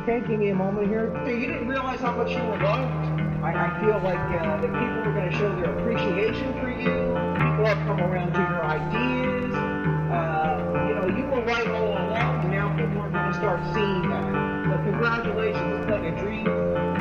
okay? Give me a moment here. So you didn't realize how much you were loved? I feel like that people are going to show their appreciation for you. People have come around to your ideas. You were right all along, and now people are going to start seeing that. So congratulations, it's like a dream